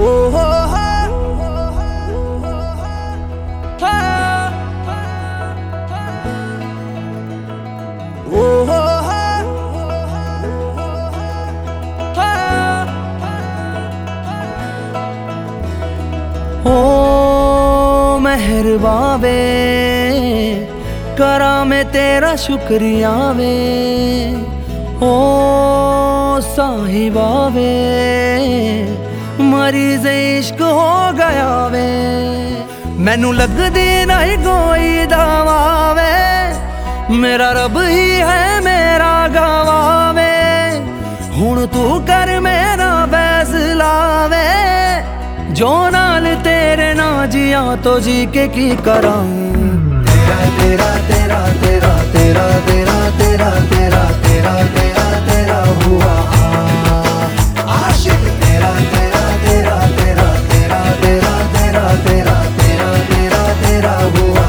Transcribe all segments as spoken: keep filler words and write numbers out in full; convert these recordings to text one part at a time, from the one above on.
ओ हो हो ओ हो हो मेहरबा वे करा मैं तेरा शुक्रिया वे ओ साहिबा वे मरीज इश्क हो गया वे मैनू लगदी नहीं कोई दवा वे मेरा रब ही है मेरा गवा वे हुण तू कर मेरा फैसला वे जो नाल तेरे ना जिया तो जी के की करा तेरा तेरा तेरा तेरा तेरा तेरा तेरा तेरा तेरा तेरा हुआ आशिक तेरा तेरा तेरा तेरा तेरा तेरा तेरा तेरा तेरा तेरा तेरा हुआ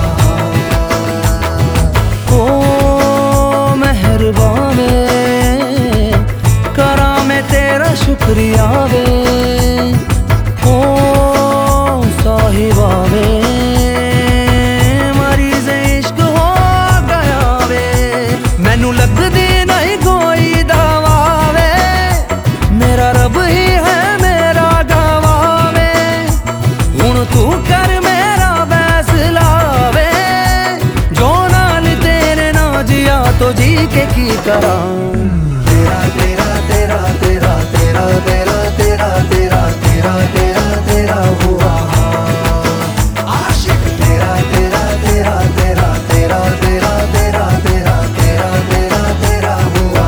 ओ मेहरबा वे करा मैं तेरा शुक्रिया वे ओ साहिबा वे मरीज इश्क हो गया वे मैनू लगदी नहीं कोई दवा वे मेरा रब ही है मेरा गवा वे हुण तू कर मेरा फैसला वे जो नाल तेरे ना जिया तो जी के की करा तेरा तेरा तेरा तेरा तेरा तेरा तेरा तेरा तेरा तेरा तेरा हुआ आशिक तेरा तेरा तेरा तेरा तेरा तेरा तेरा तेरा तेरा तेरा तेरा हुआ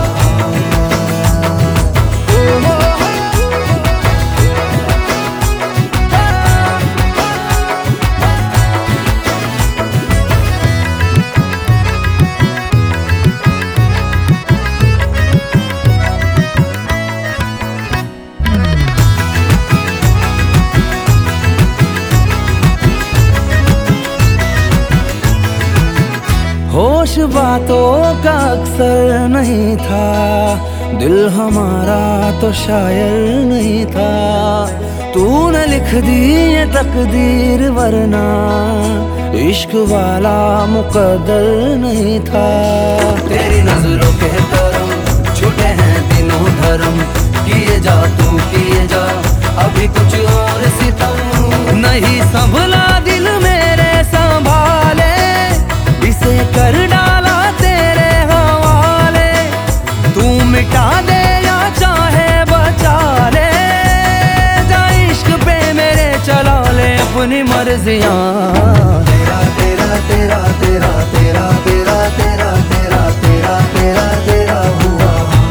होश बातों का अक्सर नहीं था दिल हमारा तो शायर नहीं था तूने लिख दी ये तकदीर वरना इश्क वाला मुकद्दर नहीं था तेरी नजरों के करम छूटे हैं दिनों धर्म किए जा तू किए जा अभी कुछ और सितम नहीं संभला दिल मेरे संभाले इसे कर डाला तेरे हवाले तू मिटा दे या चाहे बचा ले जा इश्क पे मेरे चला ले अपनी मर्जियां तेरा तेरा तेरा तेरा तेरा तेरा तेरा तेरा तेरा तेरा तेरा हुआ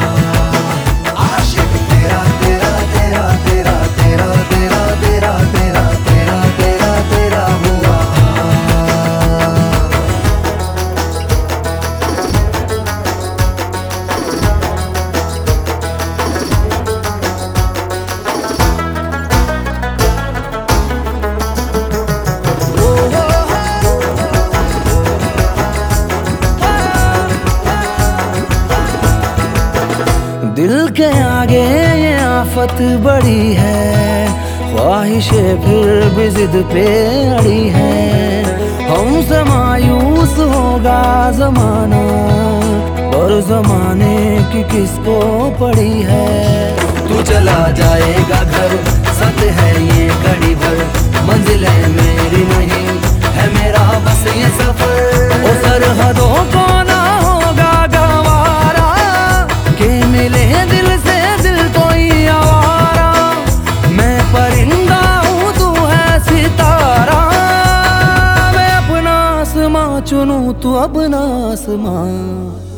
आशिक तेरा तेरा तेरा तेरा तेरा तेरा तेरा तेरा तेरा तेरा तेरा हुआ दिल के आगे ये आफत बड़ी है ख्वाहिशें फिर भी जिद पे अड़ी है हमसे मायूस होगा जमाना और जमाने की किसको पड़ी है तू चला जाएगा घर सत है ये कड़ी भर मंजिल है मेरी नहीं है मेरा बस ये सफर ओ सरहदों को ना होगा गवारा के मिले दिल से दिल कोई आवारा मैं परिंदा हूँ तू है सितारा मैं अपना आसमां चुनूं तू अपना आसमां